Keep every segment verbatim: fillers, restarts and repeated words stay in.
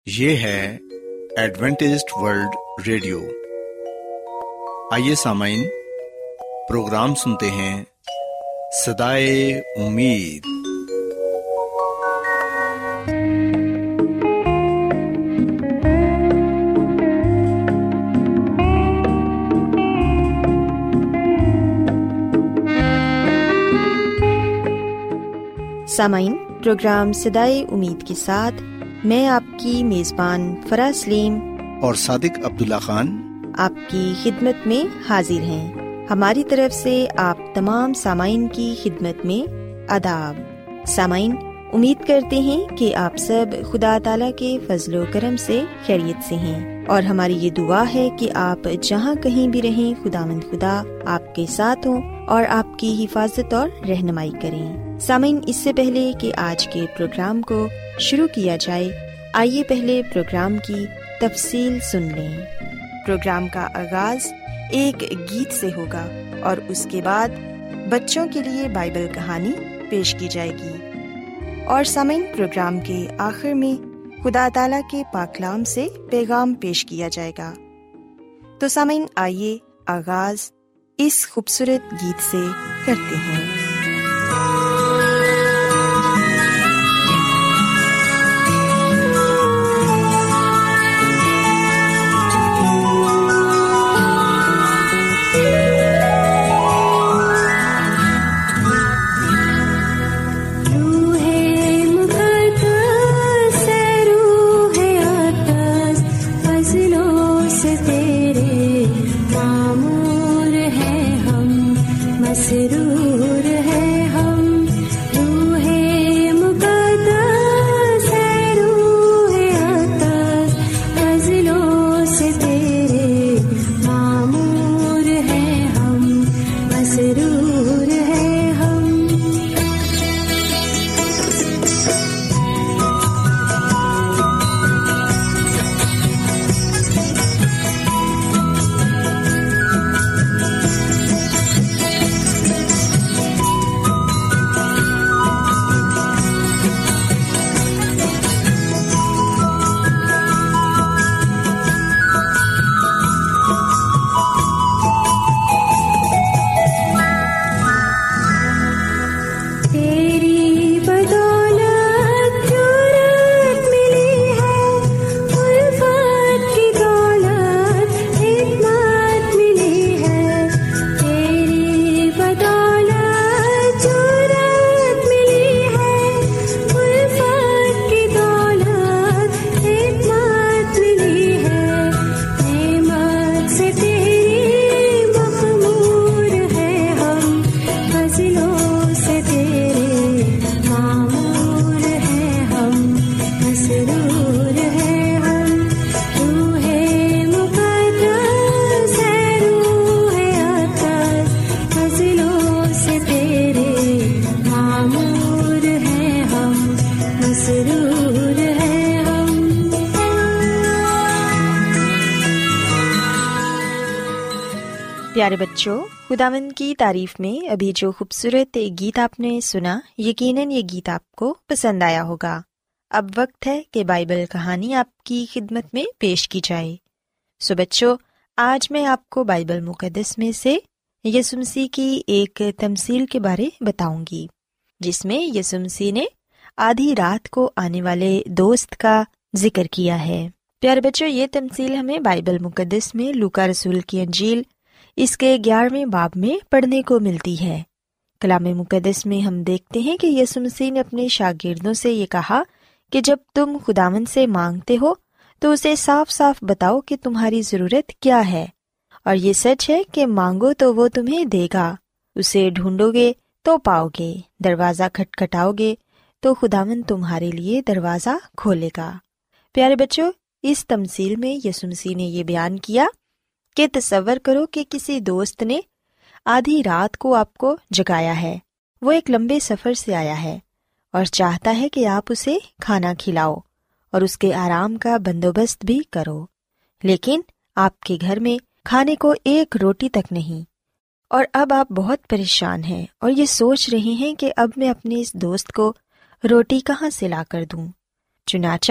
یہ ہے Adventist World radio. آئیے سامعین، پروگرام سنتے ہیں صدائے امید۔ سامعین، پروگرام صدائے امید کے ساتھ میں آپ کی میزبان فرا سلیم اور صادق عبداللہ خان آپ کی خدمت میں حاضر ہیں۔ ہماری طرف سے آپ تمام سامعین کی خدمت میں آداب۔ سامعین، امید کرتے ہیں کہ آپ سب خدا تعالیٰ کے فضل و کرم سے خیریت سے ہیں، اور ہماری یہ دعا ہے کہ آپ جہاں کہیں بھی رہیں خداوند خدا آپ کے ساتھ ہوں اور آپ کی حفاظت اور رہنمائی کریں۔ سامعین، اس سے پہلے کہ آج کے پروگرام کو شروع کیا جائے، آئیے پہلے پروگرام کی تفصیل سن لیں۔ پروگرام کا آغاز ایک گیت سے ہوگا اور اس کے بعد بچوں کے لیے بائبل کہانی پیش کی جائے گی، اور سامعین پروگرام کے آخر میں خدا تعالیٰ کے پاک کلام سے پیغام پیش کیا جائے گا۔ تو سامعین، آئیے آغاز اس خوبصورت گیت سے کرتے ہیں۔ پیارے بچوں، خداوند کی تعریف میں ابھی جو خوبصورت گیت آپ نے سنا، یقیناً یہ گیت آپ کو پسند آیا ہوگا۔ اب وقت ہے کہ بائبل کہانی آپ کی خدمت میں پیش کی جائے۔ سو بچوں، آج میں آپ کو بائبل مقدس میں سے یسوع مسیح کی ایک تمثیل کے بارے بتاؤں گی، جس میں یسوع مسیح نے آدھی رات کو آنے والے دوست کا ذکر کیا ہے۔ پیارے بچوں، یہ تمثیل ہمیں بائبل مقدس میں لوکا رسول کی انجیل اس کے گیارہویں باب میں پڑھنے کو ملتی ہے۔ کلام مقدس میں ہم دیکھتے ہیں کہ یسوع مسیح نے اپنے شاگردوں سے یہ کہا کہ جب تم خداوند سے مانگتے ہو تو اسے صاف صاف بتاؤ کہ تمہاری ضرورت کیا ہے، اور یہ سچ ہے کہ مانگو تو وہ تمہیں دے گا، اسے ڈھونڈو گے تو پاؤ گے، دروازہ کھٹکھٹاؤ گے تو خداوند تمہارے لیے دروازہ کھولے گا۔ پیارے بچوں، اس تمثیل میں یسوع مسیح نے یہ بیان کیا کہ تصور کرو کہ کسی دوست نے آدھی رات کو آپ کو جگایا ہے۔ وہ ایک لمبے سفر سے آیا ہے اور چاہتا ہے کہ آپ اسے کھانا کھلاؤ اور اس کے آرام کا بندوبست بھی کرو، لیکن آپ کے گھر میں کھانے کو ایک روٹی تک نہیں، اور اب آپ بہت پریشان ہیں اور یہ سوچ رہے ہیں کہ اب میں اپنے اس دوست کو روٹی کہاں سے لا کر دوں۔ چنانچہ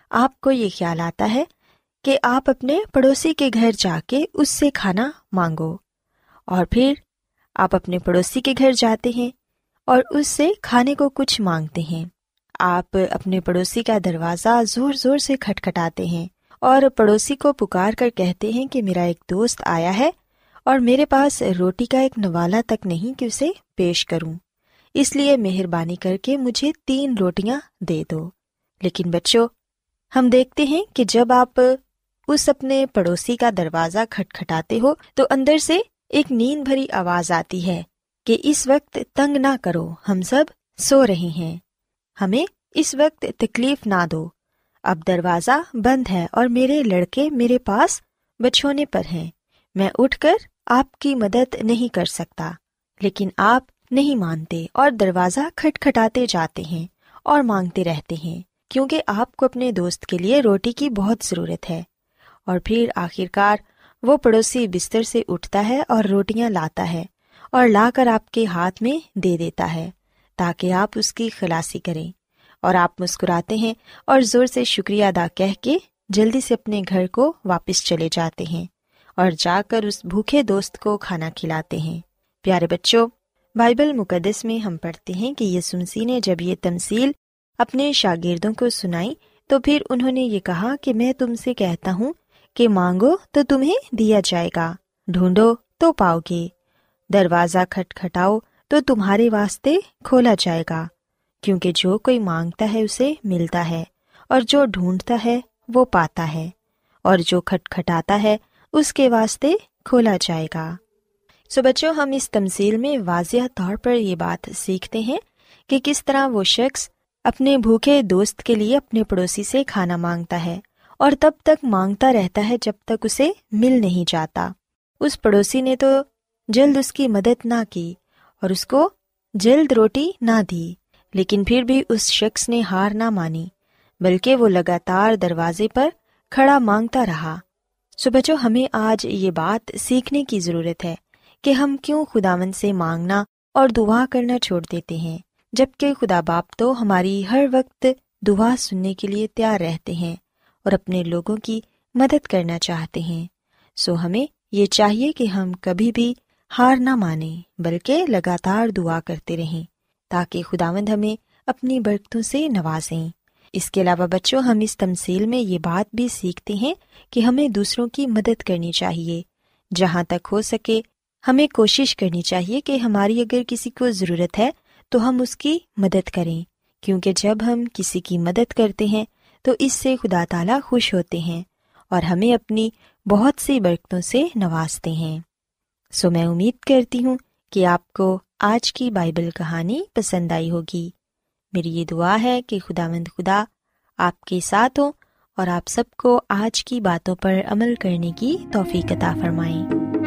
آپ کو یہ خیال آتا ہے کہ آپ اپنے پڑوسی کے گھر جا کے اس سے کھانا مانگو، اور پھر آپ اپنے پڑوسی کے گھر جاتے ہیں اور اس سے کھانے کو کچھ مانگتے ہیں۔ آپ اپنے پڑوسی کا دروازہ زور زور سے کھٹکھٹاتے ہیں اور پڑوسی کو پکار کر کہتے ہیں کہ میرا ایک دوست آیا ہے اور میرے پاس روٹی کا ایک نوالا تک نہیں کہ اسے پیش کروں، اس لیے مہربانی کر کے مجھے تین روٹیاں دے دو۔ لیکن بچوں، ہم دیکھتے ہیں کہ جب آپ اس اپنے پڑوسی کا دروازہ کھٹکھٹاتے ہو تو اندر سے ایک نیند بھری آواز آتی ہے کہ اس وقت تنگ نہ کرو، ہم سب سو رہے ہیں، ہمیں اس وقت تکلیف نہ دو، اب دروازہ بند ہے اور میرے لڑکے میرے پاس بچھونے پر ہیں، میں اٹھ کر آپ کی مدد نہیں کر سکتا۔ لیکن آپ نہیں مانتے اور دروازہ کھٹکھٹاتے جاتے ہیں اور مانگتے رہتے ہیں، کیونکہ آپ کو اپنے دوست کے لیے روٹی کی بہت ضرورت ہے۔ اور پھر آخرکار وہ پڑوسی بستر سے اٹھتا ہے اور روٹیاں لاتا ہے اور لا کر آپ کے ہاتھ میں دے دیتا ہے تاکہ آپ اس کی خلاصی کریں، اور آپ مسکراتے ہیں اور زور سے شکریہ ادا کہہ کے جلدی سے اپنے گھر کو واپس چلے جاتے ہیں اور جا کر اس بھوکے دوست کو کھانا کھلاتے ہیں۔ پیارے بچوں، بائبل مقدس میں ہم پڑھتے ہیں کہ یسوع مسیح نے جب یہ تمثیل اپنے شاگردوں کو سنائی تو پھر انہوں نے یہ کہا کہ میں تم سے کہتا ہوں کہ مانگو تو تمہیں دیا جائے گا، ڈھونڈو تو پاؤ گے، دروازہ کھٹکھٹاؤ تو تمہارے واسطے کھولا جائے گا، کیونکہ جو کوئی مانگتا ہے اسے ملتا ہے، اور جو ڈھونڈتا ہے وہ پاتا ہے، اور جو کھٹکھٹاتا ہے اس کے واسطے کھولا جائے گا۔ سو بچوں، ہم اس تمثیل میں واضح طور پر یہ بات سیکھتے ہیں کہ کس طرح وہ شخص اپنے بھوکے دوست کے لیے اپنے پڑوسی سے کھانا مانگتا ہے اور تب تک مانگتا رہتا ہے جب تک اسے مل نہیں جاتا۔ اس پڑوسی نے تو جلد اس کی مدد نہ کی اور اس کو جلد روٹی نہ دی، لیکن پھر بھی اس شخص نے ہار نہ مانی، بلکہ وہ لگاتار دروازے پر کھڑا مانگتا رہا۔ سو بچوں، ہمیں آج یہ بات سیکھنے کی ضرورت ہے کہ ہم کیوں خداوند سے مانگنا اور دعا کرنا چھوڑ دیتے ہیں، جبکہ خدا باپ تو ہماری ہر وقت دعا سننے کے لیے تیار رہتے ہیں اور اپنے لوگوں کی مدد کرنا چاہتے ہیں۔ سو ہمیں یہ چاہیے کہ ہم کبھی بھی ہار نہ مانیں، بلکہ لگاتار دعا کرتے رہیں تاکہ خداوند ہمیں اپنی برکتوں سے نوازیں۔ اس کے علاوہ بچوں، ہم اس تمثیل میں یہ بات بھی سیکھتے ہیں کہ ہمیں دوسروں کی مدد کرنی چاہیے۔ جہاں تک ہو سکے ہمیں کوشش کرنی چاہیے کہ ہماری اگر کسی کو ضرورت ہے تو ہم اس کی مدد کریں، کیونکہ جب ہم کسی کی مدد کرتے ہیں تو اس سے خدا تعالیٰ خوش ہوتے ہیں اور ہمیں اپنی بہت سی برکتوں سے نوازتے ہیں۔ سو میں امید کرتی ہوں کہ آپ کو آج کی بائبل کہانی پسند آئی ہوگی۔ میری یہ دعا ہے کہ خداوند خدا آپ کے ساتھ ہو اور آپ سب کو آج کی باتوں پر عمل کرنے کی توفیق عطا فرمائیں۔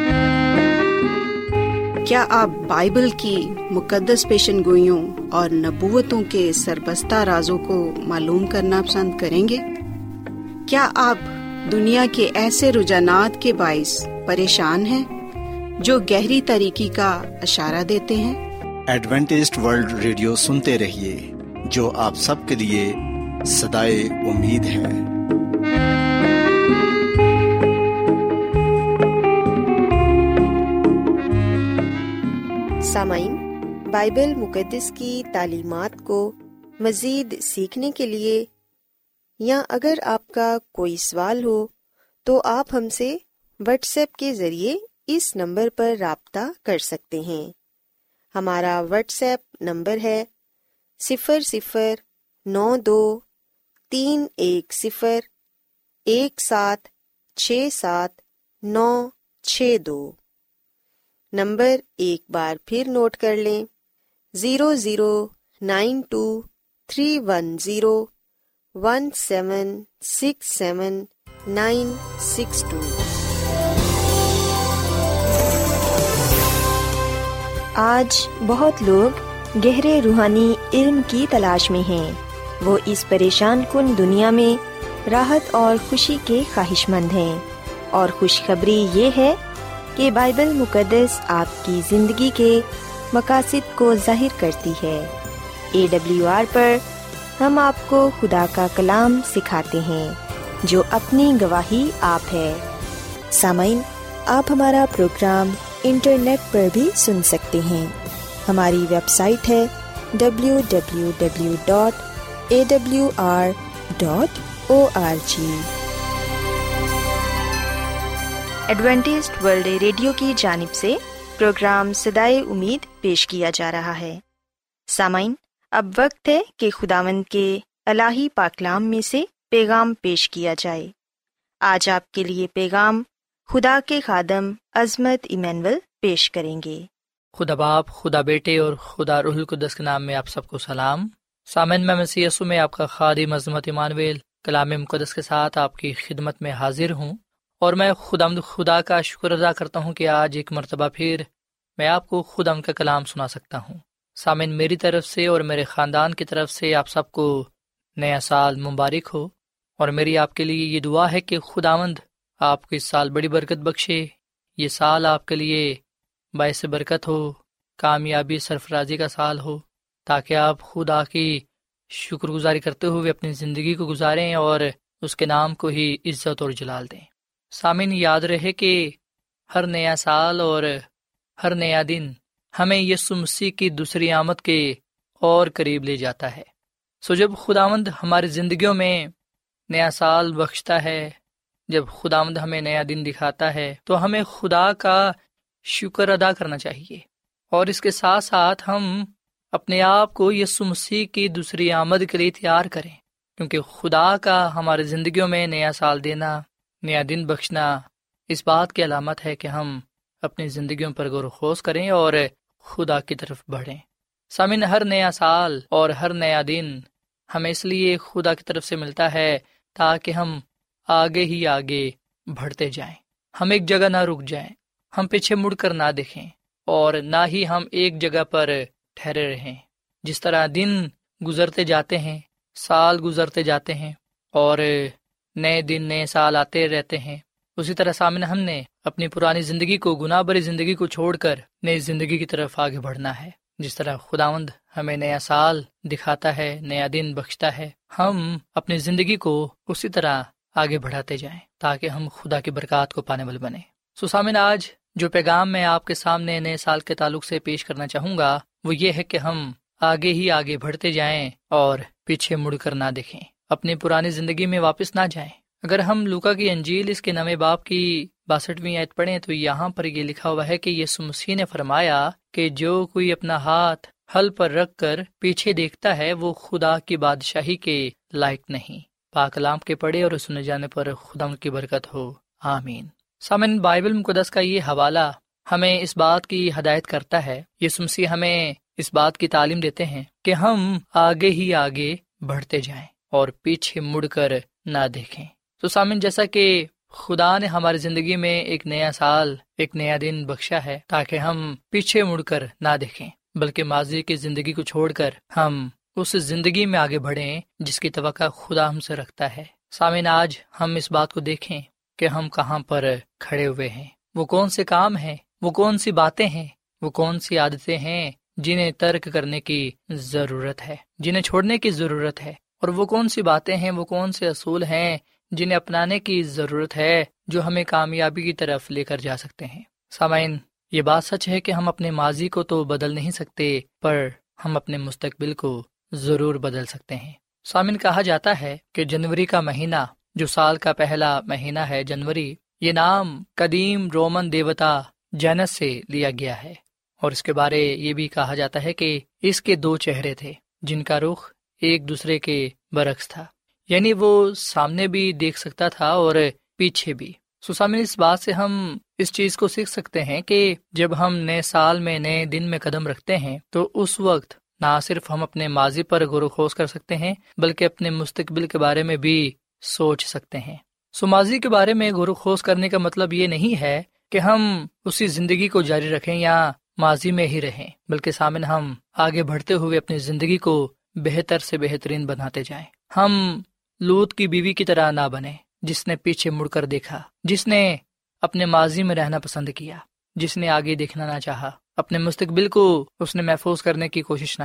کیا آپ بائبل کی مقدس پیشن گوئیوں اور نبوتوں کے سربستہ رازوں کو معلوم کرنا پسند کریں گے؟ کیا آپ دنیا کے ایسے رجحانات کے باعث پریشان ہیں جو گہری تاریکی کا اشارہ دیتے ہیں؟ ایڈوینٹسٹ ورلڈ ریڈیو سنتے رہیے، جو آپ سب کے لیے صدائے امید ہے۔ سامعین، بائبل مقدس کی تعلیمات کو مزید سیکھنے کے لیے یا اگر آپ کا کوئی سوال ہو تو آپ ہم سے واٹس ایپ کے ذریعے اس نمبر پر رابطہ کر سکتے ہیں۔ ہمارا واٹس ایپ نمبر ہے صفر صفر نو دو تین ایک صفر ایک سات چھ سات نو چھ دو۔ نمبر ایک بار پھر نوٹ کر لیں، zero zero nine two three one zero one seven six seven nine six two. آج بہت لوگ گہرے روحانی علم کی تلاش میں ہیں۔ وہ اس پریشان کن دنیا میں راحت اور خوشی کے خواہش مند ہیں، اور خوشخبری یہ ہے کہ بائبل مقدس آپ کی زندگی کے مقاصد کو ظاہر کرتی ہے۔ اے ڈبلیو آر پر ہم آپ کو خدا کا کلام سکھاتے ہیں جو اپنی گواہی آپ ہے۔ سامعین، آپ ہمارا پروگرام انٹرنیٹ پر بھی سن سکتے ہیں۔ ہماری ویب سائٹ ہے W W W dot A W R dot O R G. Adventist World Radio کی جانب سے پروگرام صدائے امید پیش کیا جا رہا ہے۔ سامعین، اب وقت ہے کہ خداوند کے الہی پاکلام میں سے پیغام پیش کیا جائے۔ آج آپ کے لیے پیغام خدا کے خادم عظمت ایمینول پیش کریں گے۔ خدا باپ، خدا بیٹے اور خدا روح القدس کے نام میں آپ سب کو سلام۔ سامعین، میں مسیح یسوع میں آپ کا خادم عظمت ایمانویل کلام مقدس کے ساتھ آپ کی خدمت میں حاضر ہوں، اور میں خداوند خدا کا شکر ادا کرتا ہوں کہ آج ایک مرتبہ پھر میں آپ کو خداوند کا کلام سنا سکتا ہوں۔ سامعین، میری طرف سے اور میرے خاندان کی طرف سے آپ سب کو نیا سال مبارک ہو، اور میری آپ کے لیے یہ دعا ہے کہ خداوند آپ کو اس سال بڑی برکت بخشے۔ یہ سال آپ کے لیے باعث برکت ہو، کامیابی سرفرازی کا سال ہو، تاکہ آپ خدا کی شکر گزاری کرتے ہوئے اپنی زندگی کو گزاریں اور اس کے نام کو ہی عزت اور جلال دیں۔ سامعین، یاد رہے کہ ہر نیا سال اور ہر نیا دن ہمیں یسوع مسیح کی دوسری آمد کے اور قریب لے جاتا ہے۔ سو جب خداوند ہماری زندگیوں میں نیا سال بخشتا ہے، جب خداوند ہمیں نیا دن دکھاتا ہے، تو ہمیں خدا کا شکر ادا کرنا چاہیے، اور اس کے ساتھ ساتھ ہم اپنے آپ کو یسوع مسیح کی دوسری آمد کے لیے تیار کریں، کیونکہ خدا کا ہماری زندگیوں میں نیا سال دینا، نیا دن بخشنا اس بات کی علامت ہے کہ ہم اپنی زندگیوں پر غور و خوض کریں اور خدا کی طرف بڑھیں۔ سامعین، ہر نیا سال اور ہر نیا دن ہمیں اس لیے خدا کی طرف سے ملتا ہے تاکہ ہم آگے ہی آگے بڑھتے جائیں، ہم ایک جگہ نہ رک جائیں، ہم پیچھے مڑ کر نہ دیکھیں، اور نہ ہی ہم ایک جگہ پر ٹھہرے رہیں۔ جس طرح دن گزرتے جاتے ہیں، سال گزرتے جاتے ہیں، اور نئے دن نئے سال آتے رہتے ہیں، اسی طرح سامنے ہم نے اپنی پرانی زندگی کو، گناہ بری زندگی کو چھوڑ کر نئی زندگی کی طرف آگے بڑھنا ہے۔ جس طرح خداوند ہمیں نیا سال دکھاتا ہے، نیا دن بخشتا ہے، ہم اپنی زندگی کو اسی طرح آگے بڑھاتے جائیں تاکہ ہم خدا کی برکات کو پانے والے بنیں۔ سو سامعین، آج جو پیغام میں آپ کے سامنے نئے سال کے تعلق سے پیش کرنا چاہوں گا وہ یہ ہے کہ ہم آگے ہی آگے بڑھتے جائیں اور پیچھے مڑ کر نہ دیکھیں، اپنی پرانی زندگی میں واپس نہ جائیں۔ اگر ہم لوکا کی انجیل اس کے نویں باب کی باسٹھویں آیت پڑھیں تو یہاں پر یہ لکھا ہوا ہے کہ یسوع مسیح نے فرمایا کہ جو کوئی اپنا ہاتھ ہل پر رکھ کر پیچھے دیکھتا ہے وہ خدا کی بادشاہی کے لائق نہیں۔ پاک کلام کے پڑھے اور سنے جانے پر خدا کی برکت ہو، آمین۔ سامعین، بائبل مقدس کا یہ حوالہ ہمیں اس بات کی ہدایت کرتا ہے، یسوع مسیح ہمیں اس بات کی تعلیم دیتے ہیں کہ ہم آگے ہی آگے بڑھتے جائیں اور پیچھے مڑ کر نہ دیکھیں۔ تو سامعین، جیسا کہ خدا نے ہماری زندگی میں ایک نیا سال، ایک نیا دن بخشا ہے تاکہ ہم پیچھے مڑ کر نہ دیکھیں، بلکہ ماضی کی زندگی کو چھوڑ کر ہم اس زندگی میں آگے بڑھیں جس کی توقع خدا ہم سے رکھتا ہے۔ سامعین، آج ہم اس بات کو دیکھیں کہ ہم کہاں پر کھڑے ہوئے ہیں، وہ کون سے کام ہیں، وہ کون سی باتیں ہیں، وہ کون سی عادتیں ہیں جنہیں ترک کرنے کی ضرورت ہے، جنہیں چھوڑنے کی ضرورت ہے، اور وہ کون سی باتیں ہیں، وہ کون سے اصول ہیں جنہیں اپنانے کی ضرورت ہے جو ہمیں کامیابی کی طرف لے کر جا سکتے ہیں۔ سامعین، یہ بات سچ ہے کہ ہم اپنے ماضی کو تو بدل نہیں سکتے، پر ہم اپنے مستقبل کو ضرور بدل سکتے ہیں۔ سامعین، کہا جاتا ہے کہ جنوری کا مہینہ جو سال کا پہلا مہینہ ہے، جنوری، یہ نام قدیم رومن دیوتا جینس سے لیا گیا ہے، اور اس کے بارے یہ بھی کہا جاتا ہے کہ اس کے دو چہرے تھے جن کا رخ ایک دوسرے کے برعکس تھا، یعنی وہ سامنے بھی دیکھ سکتا تھا اور پیچھے بھی۔ سو سامنے اس بات سے ہم اس چیز کو سیکھ سکتے ہیں کہ جب ہم نئے سال میں، نئے دن میں قدم رکھتے ہیں تو اس وقت نہ صرف ہم اپنے ماضی پر غور و خوض کر سکتے ہیں بلکہ اپنے مستقبل کے بارے میں بھی سوچ سکتے ہیں۔ سو ماضی کے بارے میں غور و خوض کرنے کا مطلب یہ نہیں ہے کہ ہم اسی زندگی کو جاری رکھیں یا ماضی میں ہی رہیں، بلکہ سامنے ہم آگے بڑھتے ہوئے اپنی زندگی کو بہتر سے بہترین بناتے جائیں۔ ہم لوط کی بیوی کی طرح نہ بنیں جس نے پیچھے مڑ کر دیکھا، جس نے اپنے ماضی میں رہنا پسند کیا، جس نے آگے دیکھنا نہ چاہا، اپنے مستقبل کو اس نے محفوظ کرنے کی کوشش نہ کی۔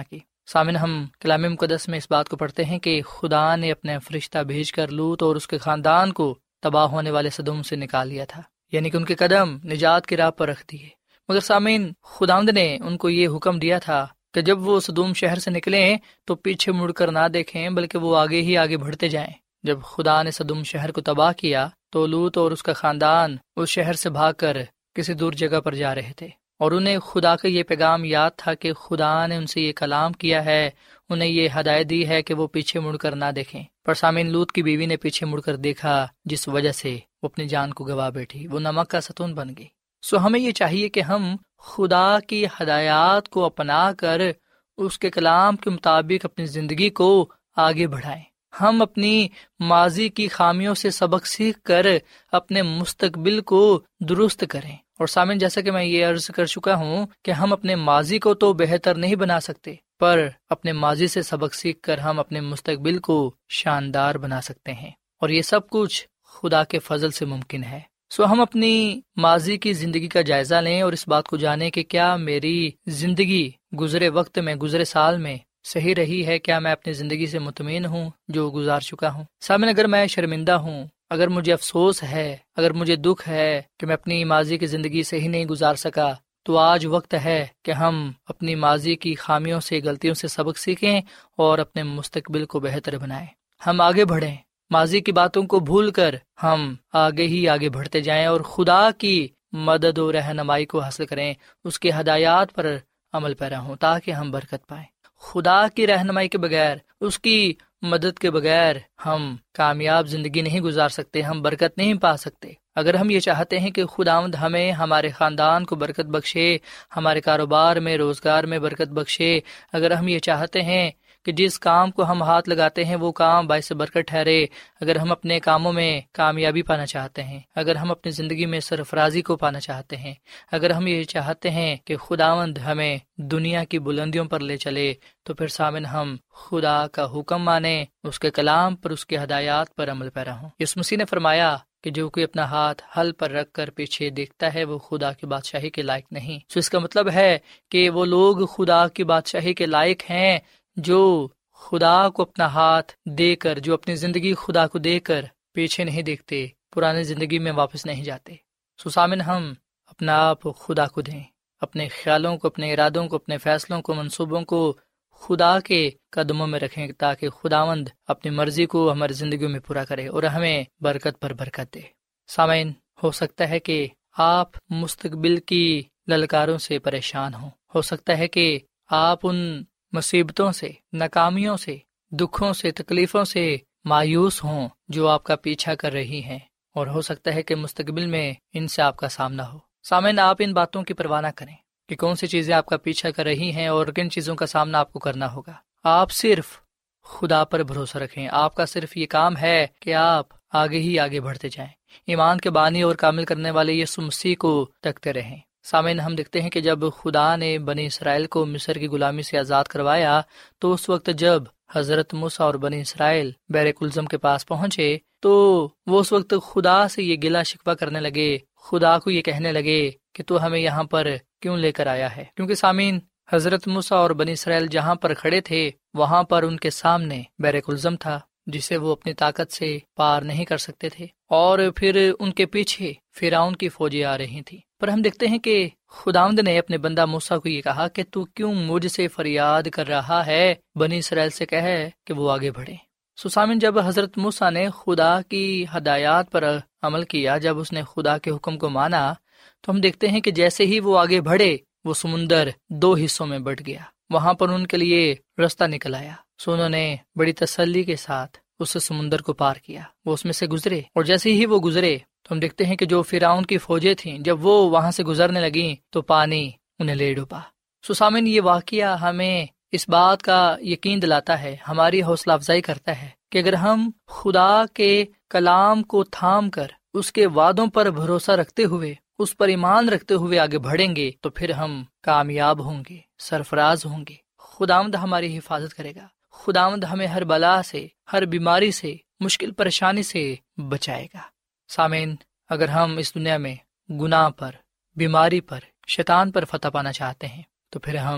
سامن ہم کلام مقدس میں اس بات کو پڑھتے ہیں کہ خدا نے اپنے فرشتہ بھیج کر لوط اور اس کے خاندان کو تباہ ہونے والے سدوم سے نکال لیا تھا، یعنی کہ ان کے قدم نجات کی راہ پر رکھ دیے۔ مگر سامعین، خداوند نے ان کو یہ حکم دیا تھا کہ جب وہ سدوم شہر سے نکلیں تو پیچھے مڑ کر نہ دیکھیں، بلکہ وہ آگے ہی آگے بڑھتے جائیں۔ جب خدا نے سدوم شہر کو تباہ کیا تو لوط اور اس کا خاندان اس شہر سے بھاگ کر کسی دور جگہ پر جا رہے تھے، اور انہیں خدا کا یہ پیغام یاد تھا کہ خدا نے ان سے یہ کلام کیا ہے، انہیں یہ ہدایت دی ہے کہ وہ پیچھے مڑ کر نہ دیکھیں۔ پر سامعین، لوط کی بیوی نے پیچھے مڑ کر دیکھا، جس وجہ سے وہ اپنی جان کو گوا بیٹھی، وہ نمک کا ستون بن گئی۔ سو ہمیں یہ چاہیے کہ ہم خدا کی ہدایات کو اپنا کر اس کے کلام کے مطابق اپنی زندگی کو آگے بڑھائیں۔ ہم اپنی ماضی کی خامیوں سے سبق سیکھ کر اپنے مستقبل کو درست کریں۔ اور سامعین، جیسا کہ میں یہ عرض کر چکا ہوں کہ ہم اپنے ماضی کو تو بہتر نہیں بنا سکتے، پر اپنے ماضی سے سبق سیکھ کر ہم اپنے مستقبل کو شاندار بنا سکتے ہیں، اور یہ سب کچھ خدا کے فضل سے ممکن ہے۔ سو ہم اپنی ماضی کی زندگی کا جائزہ لیں اور اس بات کو جانیں کہ کیا میری زندگی گزرے وقت میں، گزرے سال میں صحیح رہی ہے؟ کیا میں اپنی زندگی سے مطمئن ہوں جو گزار چکا ہوں؟ سامنے، اگر میں شرمندہ ہوں، اگر مجھے افسوس ہے، اگر مجھے دکھ ہے کہ میں اپنی ماضی کی زندگی صحیح نہیں گزار سکا، تو آج وقت ہے کہ ہم اپنی ماضی کی خامیوں سے، غلطیوں سے سبق سیکھیں اور اپنے مستقبل کو بہتر بنائیں۔ ہم آگے بڑھیں، ماضی کی باتوں کو بھول کر ہم آگے ہی آگے بڑھتے جائیں اور خدا کی مدد و رہنمائی کو حاصل کریں، اس کی ہدایات پر عمل پیرا ہوں تاکہ ہم برکت پائیں۔ خدا کی رہنمائی کے بغیر، اس کی مدد کے بغیر ہم کامیاب زندگی نہیں گزار سکتے، ہم برکت نہیں پا سکتے۔ اگر ہم یہ چاہتے ہیں کہ خداوند ہمیں، ہمارے خاندان کو برکت بخشے، ہمارے کاروبار میں، روزگار میں برکت بخشے، اگر ہم یہ چاہتے ہیں کہ جس کام کو ہم ہاتھ لگاتے ہیں وہ کام باعث برکت ٹھہرے، اگر ہم اپنے کاموں میں کامیابی پانا چاہتے ہیں، اگر ہم اپنی زندگی میں سرفرازی کو پانا چاہتے ہیں، اگر ہم یہ چاہتے ہیں کہ خداوند ہمیں دنیا کی بلندیوں پر لے چلے، تو پھر سامن ہم خدا کا حکم مانیں، اس کے کلام پر، اس کی ہدایات پر عمل پیرا ہوں۔ یسوع مسیح نے فرمایا کہ جو کوئی اپنا ہاتھ حل پر رکھ کر پیچھے دیکھتا ہے وہ خدا کی بادشاہی کے لائق نہیں۔ سو اس کا مطلب ہے کہ وہ لوگ خدا کی بادشاہی کے لائق ہیں جو خدا کو اپنا ہاتھ دے کر، جو اپنی زندگی خدا کو دے کر پیچھے نہیں دیکھتے، پرانی زندگی میں واپس نہیں جاتے۔ سو سامن، ہم اپنا آپ خدا کو دیں، اپنے خیالوں کو، اپنے ارادوں کو، اپنے فیصلوں کو، منصوبوں کو خدا کے قدموں میں رکھیں تاکہ خداوند اپنی مرضی کو ہماری زندگیوں میں پورا کرے اور ہمیں برکت پر برکت دے۔ سامعین، ہو سکتا ہے کہ آپ مستقبل کی للکاروں سے پریشان ہوں، ہو سکتا ہے کہ آپ ان مصیبتوں سے، ناکامیوں سے، دکھوں سے، تکلیفوں سے مایوس ہوں جو آپ کا پیچھا کر رہی ہیں، اور ہو سکتا ہے کہ مستقبل میں ان سے آپ کا سامنا ہو۔ سامعین، آپ ان باتوں کی پرواہ نہ کریں کہ کون سی چیزیں آپ کا پیچھا کر رہی ہیں اور کن چیزوں کا سامنا آپ کو کرنا ہوگا۔ آپ صرف خدا پر بھروسہ رکھیں، آپ کا صرف یہ کام ہے کہ آپ آگے ہی آگے بڑھتے جائیں، ایمان کے بانی اور کامل کرنے والے یسوع مسیح کو تکتے رہیں۔ سامعین، ہم دیکھتے ہیں کہ جب خدا نے بنی اسرائیل کو مصر کی غلامی سے آزاد کروایا تو اس وقت جب حضرت موسیٰ اور بنی اسرائیل بحر کلزم کے پاس پہنچے تو وہ اس وقت خدا سے یہ گلہ شکوہ کرنے لگے، خدا کو یہ کہنے لگے کہ تو ہمیں یہاں پر کیوں لے کر آیا ہے؟ کیونکہ سامعین، حضرت موسیٰ اور بنی اسرائیل جہاں پر کھڑے تھے وہاں پر ان کے سامنے بحر کلزم تھا جسے وہ اپنی طاقت سے پار نہیں کر سکتے تھے، اور پھر ان کے پیچھے فرعون کی فوجیں آ رہی تھیں۔ پر ہم دیکھتے ہیں کہ خداوند نے اپنے بندہ موسیٰ کو یہ کہا کہ تو کیوں مجھ سے فریاد کر رہا ہے؟ بنی اسرائیل سے کہے کہ وہ آگے بڑھے۔ سو سامن، جب حضرت موسیٰ نے خدا کی ہدایات پر عمل کیا، جب اس نے خدا کے حکم کو مانا، تو ہم دیکھتے ہیں کہ جیسے ہی وہ آگے بڑھے وہ سمندر دو حصوں میں بٹ گیا، وہاں پر ان کے لیے راستہ نکل آیا۔ سو انہوں نے بڑی تسلی کے ساتھ اس سمندر کو پار کیا، وہ اس میں سے گزرے، اور جیسے ہی وہ گزرے تو ہم دیکھتے ہیں کہ جو فرعون کی فوجیں تھیں جب وہ وہاں سے گزرنے لگیں تو پانی انہیں لے ڈوبا۔ سو سامن، یہ واقعہ ہمیں اس بات کا یقین دلاتا ہے، ہماری حوصلہ افزائی کرتا ہے کہ اگر ہم خدا کے کلام کو تھام کر اس کے وعدوں پر بھروسہ رکھتے ہوئے، اس پر ایمان رکھتے ہوئے آگے بڑھیں گے تو پھر ہم کامیاب ہوں گے، سرفراز ہوں گے۔ خداوند ہماری حفاظت کرے گا، خداوند ہمیں ہر بلا سے، ہر بیماری سے، مشکل پریشانی سے بچائے گا۔ سامعین، اگر ہم اس دنیا میں گناہ پر، بیماری پر، شیطان پر فتح پانا چاہتے ہیں تو پھر ہم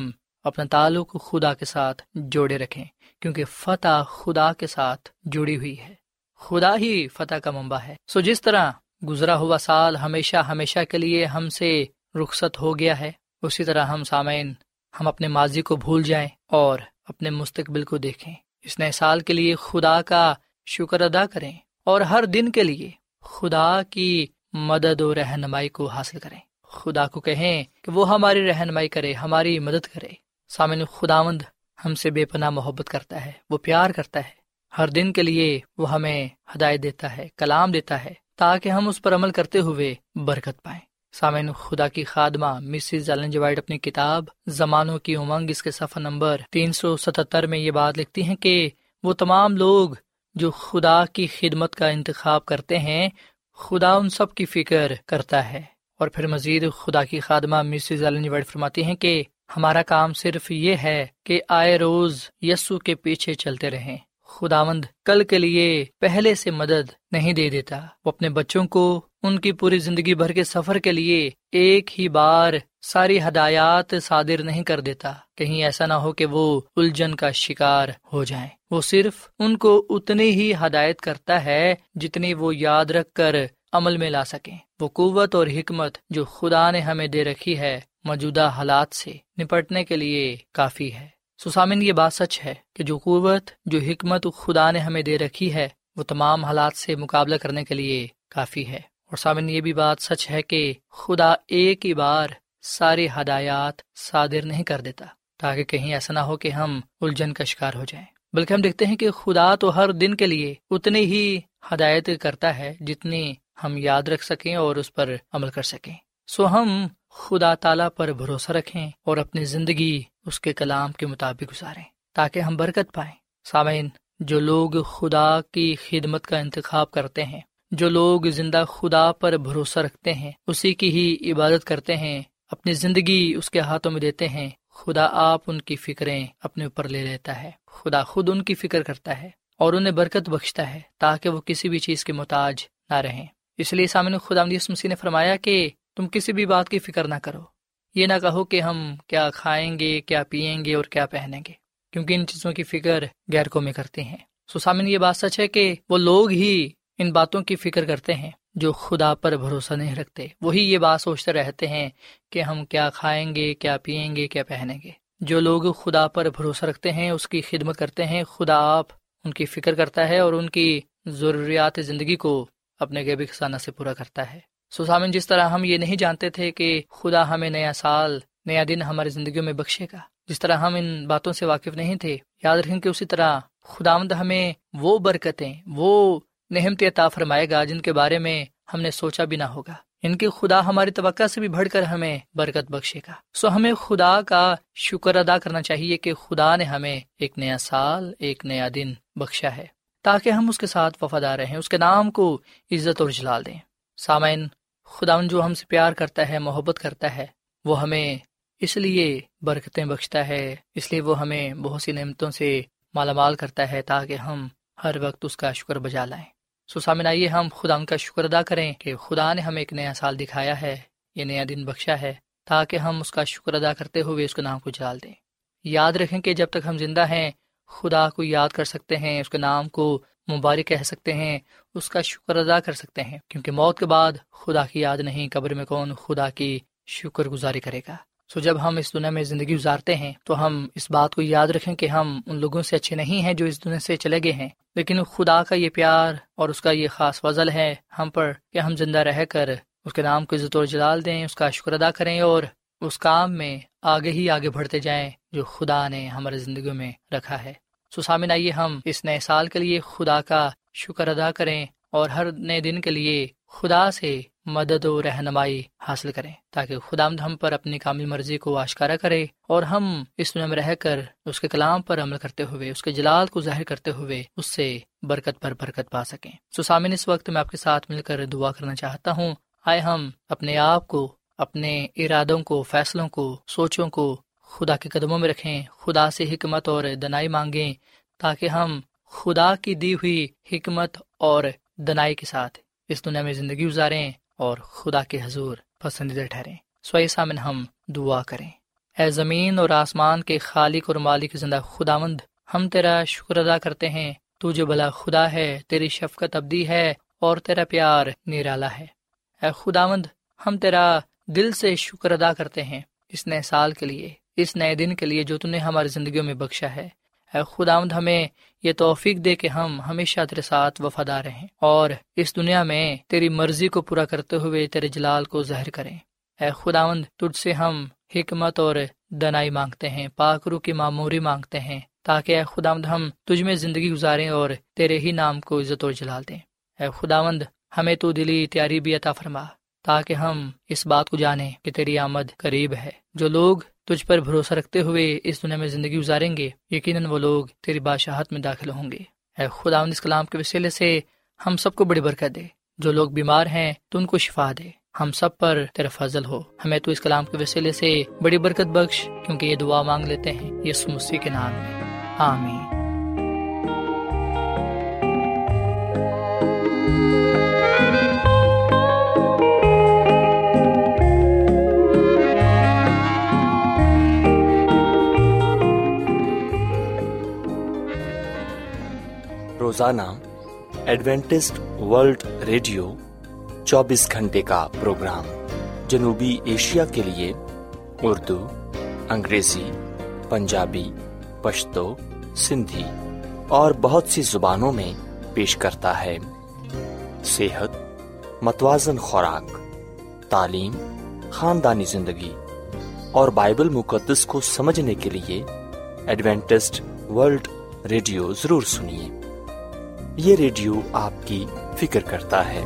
اپنا تعلق خدا کے ساتھ جوڑے رکھیں، کیونکہ فتح خدا کے ساتھ جڑی ہوئی ہے، خدا ہی فتح کا منبع ہے۔ سو جس طرح گزرا ہوا سال ہمیشہ ہمیشہ کے لیے ہم سے رخصت ہو گیا ہے، اسی طرح ہم سامعین ہم اپنے ماضی کو بھول جائیں اور اپنے مستقبل کو دیکھیں۔ اس نئے سال کے لیے خدا کا شکر ادا کریں اور ہر دن کے لیے خدا کی مدد و رہنمائی کو حاصل کریں۔ خدا کو کہیں کہ وہ ہماری رہنمائی کرے، ہماری مدد کرے۔ سامعین، خداوند ہم سے بے پناہ محبت کرتا ہے، وہ پیار کرتا ہے، ہر دن کے لیے وہ ہمیں ہدایت دیتا ہے، کلام دیتا ہے، تاکہ ہم اس پر عمل کرتے ہوئے برکت پائیں۔ سامعین، خدا کی خادمہ مسز ایلن جی وائٹ اپنی کتاب زمانوں کی امنگ اس کے صفحہ نمبر تین سو ستتر میں یہ بات لکھتی ہیں کہ وہ تمام لوگ جو خدا کی خدمت کا انتخاب کرتے ہیں، خدا ان سب کی فکر کرتا ہے۔ اور پھر مزید خدا کی خادمہ مسز ایلن جی وائٹ فرماتی ہیں کہ ہمارا کام صرف یہ ہے کہ آئے روز یسوع کے پیچھے چلتے رہیں۔ خداوند کل کے لیے پہلے سے مدد نہیں دے دیتا، وہ اپنے بچوں کو ان کی پوری زندگی بھر کے سفر کے لیے ایک ہی بار ساری ہدایات صادر نہیں کر دیتا، کہیں ایسا نہ ہو کہ وہ الجھن کا شکار ہو جائیں۔ وہ صرف ان کو اتنی ہی ہدایت کرتا ہے جتنی وہ یاد رکھ کر عمل میں لا سکیں۔ وہ قوت اور حکمت جو خدا نے ہمیں دے رکھی ہے موجودہ حالات سے نپٹنے کے لیے کافی ہے۔ سو سامن، یہ بات سچ ہے کہ جو قوت جو حکمت خدا نے ہمیں دے رکھی ہے وہ تمام حالات سے مقابلہ کرنے کے لیے کافی ہے۔ اور سامن، یہ بھی بات سچ ہے کہ خدا ایک ہی بار ساری ہدایات صادر نہیں کر دیتا، تاکہ کہیں ایسا نہ ہو کہ ہم الجھن کا شکار ہو جائیں، بلکہ ہم دیکھتے ہیں کہ خدا تو ہر دن کے لیے اتنی ہی ہدایت کرتا ہے جتنی ہم یاد رکھ سکیں اور اس پر عمل کر سکیں۔ سو ہم خدا تعالیٰ پر بھروسہ رکھیں اور اپنی زندگی اس کے کلام کے مطابق گزاریں تاکہ ہم برکت پائیں۔ سامعین، جو لوگ خدا کی خدمت کا انتخاب کرتے ہیں، جو لوگ زندہ خدا پر بھروسہ رکھتے ہیں، اسی کی ہی عبادت کرتے ہیں، اپنی زندگی اس کے ہاتھوں میں دیتے ہیں، خدا آپ ان کی فکریں اپنے اوپر لے لیتا ہے۔ خدا خود ان کی فکر کرتا ہے اور انہیں برکت بخشتا ہے تاکہ وہ کسی بھی چیز کے محتاج نہ رہیں۔ اس لیے سامعین، خداوند یسوع مسیح نے فرمایا کہ تم کسی بھی بات کی فکر نہ کرو، یہ نہ کہو کہ ہم کیا کھائیں گے، کیا پیئیں گے اور کیا پہنیں گے، کیونکہ ان چیزوں کی فکر غیر قومیں کرتے ہیں۔ سو سامعین، یہ بات سچ ہے کہ وہ لوگ ہی ان باتوں کی فکر کرتے ہیں جو خدا پر بھروسہ نہیں رکھتے، وہی یہ بات سوچتے رہتے ہیں کہ ہم کیا کھائیں گے، کیا پیئیں گے، کیا پہنیں گے۔ جو لوگ خدا پر بھروسہ رکھتے ہیں، اس کی خدمت کرتے ہیں، خدا آپ ان کی فکر کرتا ہے اور ان کی ضروریات زندگی کو اپنے غیبی خزانہ سے پورا کرتا ہے۔ سو سامن، جس طرح ہم یہ نہیں جانتے تھے کہ خدا ہمیں نیا سال، نیا دن ہماری زندگیوں میں بخشے گا، جس طرح ہم ان باتوں سے واقف نہیں تھے، یاد رکھیں کہ اسی طرح خداوند ہمیں وہ برکتیں، وہ نعمتیں عطا فرمائے گا جن کے بارے میں ہم نے سوچا بھی نہ ہوگا۔ ان کی خدا ہماری توقع سے بھی بڑھ کر ہمیں برکت بخشے گا۔ سو ہمیں خدا کا شکر ادا کرنا چاہیے کہ خدا نے ہمیں ایک نیا سال، ایک نیا دن بخشا ہے، تاکہ ہم اس کے ساتھ وفادار رہیں، اس کے نام کو عزت اور جلال دیں۔ سامعین، خداوند جو ہم سے پیار کرتا ہے، محبت کرتا ہے، وہ ہمیں اس لیے برکتیں بخشتا ہے، اس لیے وہ ہمیں بہت سی نعمتوں سے مالا مال کرتا ہے تاکہ ہم ہر وقت اس کا شکر بجا لائیں۔ سو سامعین، آئیے ہم خدا کا شکر ادا کریں کہ خدا نے ہمیں ایک نیا سال دکھایا ہے، یہ نیا دن بخشا ہے، تاکہ ہم اس کا شکر ادا کرتے ہوئے اس کے نام کو جلال دیں۔ یاد رکھیں کہ جب تک ہم زندہ ہیں خدا کو یاد کر سکتے ہیں، اس کے نام کو مبارک کہہ سکتے ہیں، اس کا شکر ادا کر سکتے ہیں، کیونکہ موت کے بعد خدا کی یاد نہیں، قبر میں کون خدا کی شکر گزاری کرے گا۔ سو جب ہم اس دنیا میں زندگی گزارتے ہیں تو ہم اس بات کو یاد رکھیں کہ ہم ان لوگوں سے اچھے نہیں ہیں جو اس دنیا سے چلے گئے ہیں، لیکن خدا کا یہ پیار اور اس کا یہ خاص فضل ہے ہم پر کہ ہم زندہ رہ کر اس کے نام کو عزت اور جلال دیں، اس کا شکر ادا کریں اور اس کام میں آگے ہی آگے بڑھتے جائیں جو خدا نے ہماری زندگیوں میں رکھا ہے۔ سو سامن، آئیے ہم اس نئے سال کے لیے خدا کا شکر ادا کریں اور ہر نئے دن کے لیے خدا سے مدد و رہنمائی حاصل کریں، تاکہ خداوند ہم پر اپنی کامل مرضی کو آشکارا کرے اور ہم اس دنیا میں رہ کر اس کے کلام پر عمل کرتے ہوئے، اس کے جلال کو ظاہر کرتے ہوئے اس سے برکت پر برکت پا سکیں۔ سو سامن، اس وقت میں آپ کے ساتھ مل کر دعا کرنا چاہتا ہوں۔ آئے ہم اپنے آپ کو، اپنے ارادوں کو، فیصلوں کو، سوچوں کو خدا کے قدموں میں رکھیں، خدا سے حکمت اور دنائی مانگیں، تاکہ ہم خدا کی دی ہوئی حکمت اور دنائی کے ساتھ اس دنیا میں زندگی گزاریں اور خدا کے حضور پسندیدہ ٹھہریں۔ سوئے سامن، ہم دعا کریں۔ اے زمین اور آسمان کے خالق اور مالک زندہ خداوند، ہم تیرا شکر ادا کرتے ہیں، تو جو بھلا خدا ہے، تیری شفقت ابدی ہے اور تیرا پیار نرالا ہے۔ اے خداوند، ہم تیرا دل سے شکر ادا کرتے ہیں اس نئے سال کے لیے، اس نئے دن کے لیے جو تو نے ہماری زندگیوں میں بخشا ہے۔ اے خداوند، ہمیں یہ توفیق دے کہ ہم ہمیشہ تیرے ساتھ وفادار رہیں اور اس دنیا میں تیری مرضی کو پورا کرتے ہوئے تیرے جلال کو ظاہر کریں۔ اے خداوند، تجھ سے ہم حکمت اور دانائی مانگتے ہیں، پاک روح کی معموری مانگتے ہیں، تاکہ اے خداوند ہم تجھ میں زندگی گزاریں اور تیرے ہی نام کو عزت اور جلال دیں۔ اے خداوند، ہمیں تو دلی تیاری بھی عطا فرما، تاکہ ہم اس بات کو جانیں کہ تیری آمد قریب ہے۔ جو لوگ تجھ پر بھروسہ رکھتے ہوئے اس دنیا میں زندگی گزاریں گے، یقیناً وہ لوگ تیری بادشاہت میں داخل ہوں گے۔ اے خداوند، اس کلام کے وسیلے سے ہم سب کو بڑی برکت دے۔ جو لوگ بیمار ہیں تو ان کو شفا دے، ہم سب پر تیرا فضل ہو۔ ہمیں تو اس کلام کے وسیلے سے بڑی برکت بخش، کیونکہ یہ دعا مانگ لیتے ہیں یسوع مسیح کے نام میں، آمین۔ روزانہ ایڈوینٹسٹ ورلڈ ریڈیو چوبیس گھنٹے کا پروگرام جنوبی ایشیا کے لیے اردو، انگریزی، پنجابی، پشتو، سندھی اور بہت سی زبانوں میں پیش کرتا ہے۔ صحت، متوازن خوراک، تعلیم، خاندانی زندگی اور بائبل مقدس کو سمجھنے کے لیے ایڈوینٹسٹ ورلڈ ریڈیو ضرور سنیے۔ یہ ریڈیو آپ کی فکر کرتا ہے۔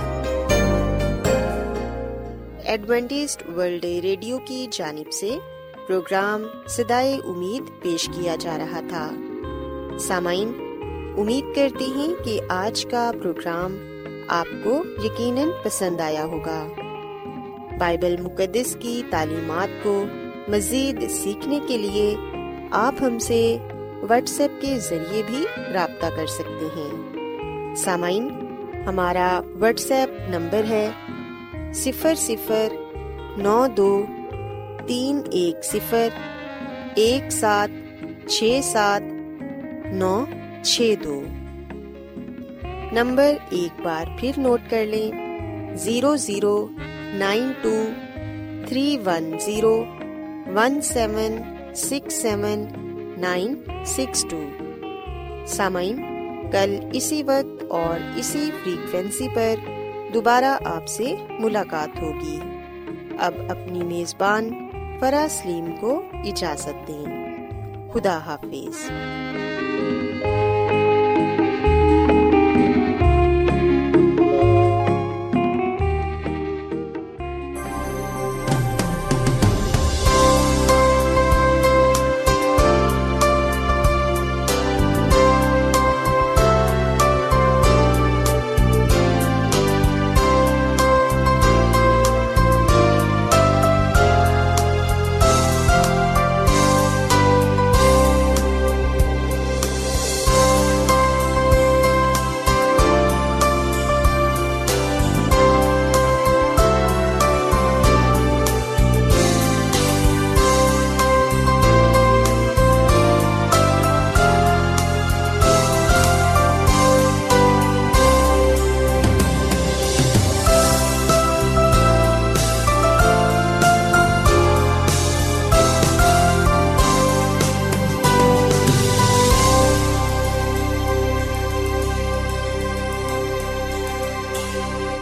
ایڈوینٹسٹ ورلڈ ریڈیو کی جانب سے پروگرام صدائے امید پیش کیا جا رہا تھا۔ سامعین، امید کرتے ہیں کہ آج کا پروگرام آپ کو یقیناً پسند آیا ہوگا۔ بائبل مقدس کی تعلیمات کو مزید سیکھنے کے لیے آپ ہم سے واٹس ایپ کے ذریعے بھی رابطہ کر سکتے ہیں۔ سامعین، ہمارا واٹس ایپ نمبر ہے صفر صفر نو دو تین ایک صفر ایک سات چھ سات نو چھ دو۔ نمبر ایک بار پھر نوٹ کر لیں، zero zero nine two three one zero one seven six seven nine six two. سامعین، کل اسی وقت اور اسی فریکوینسی پر دوبارہ آپ سے ملاقات ہوگی۔ اب اپنی میزبان فرا سلیم کو اجازت دیں۔ خدا حافظ۔